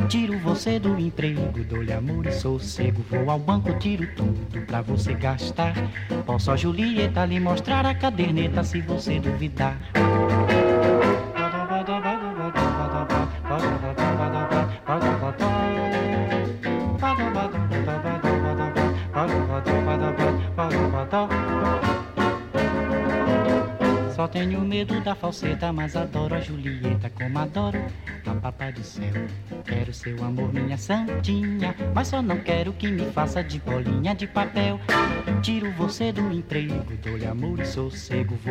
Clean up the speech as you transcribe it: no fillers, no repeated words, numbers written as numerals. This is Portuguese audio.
Tiro você do emprego, dou-lhe amor e sossego. Vou ao banco, tiro tudo pra você gastar. Posso a Julieta lhe mostrar a caderneta se você duvidar. Só tenho medo da falseta, mas adoro a Julieta como adoro a papai do céu. Quero seu amor, minha santinha, mas só não quero que me faça de bolinha de papel. Tiro você do emprego, dou-lhe amor e sossego.